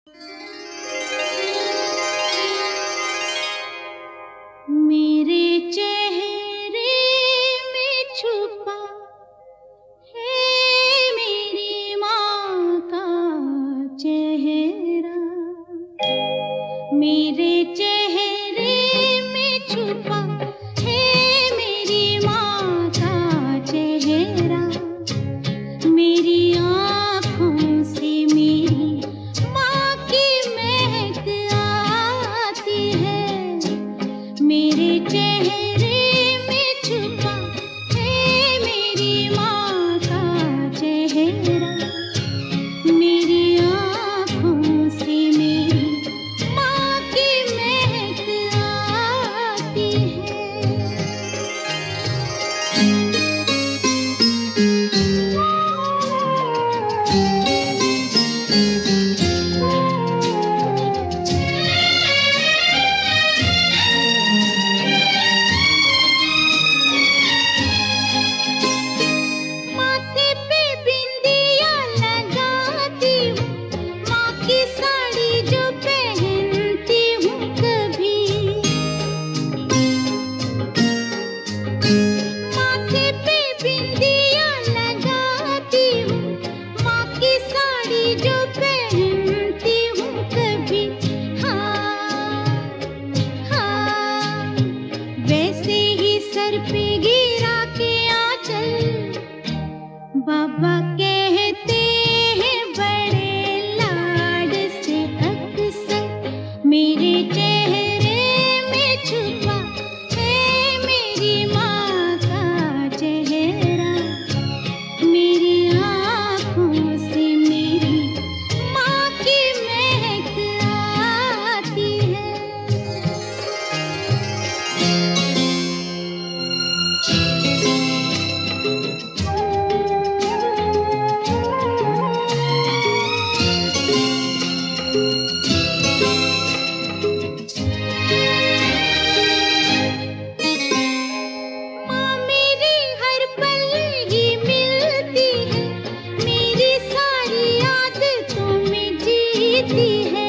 मेरे चेहरे में छुपा है मेरी माँ का चेहरा। मेरे चेहरे में छुपा है मेरी माँ का चेहरा। मेरी आँखों से मेरी माँ की महक आती है। मेरे चेहरे में छुपा है मेरी माँ का चेहरा। मेरी आँखों से मेरी माँ की महक आती है। माथे पे बिंदिया लगाती हूँ, माँ की साड़ी जो पहनती हूँ कभी। माथे पे बिंदिया लगाती हूँ, माँ की साड़ी जो पहनती हूँ कभी। हाँ हाँ, वैसे ही सर पे गिरा के आंचल बाबा कहते हैं बड़े लाड से अक्सर। मेरे चेहरे में छुपा है मेरी माँ का चेहरा। मेरी आँखों से मेरी माँ की महक आती है। माँ मेरी हर पल ही मिलती है, मेरी सारी आदतों में जीती है।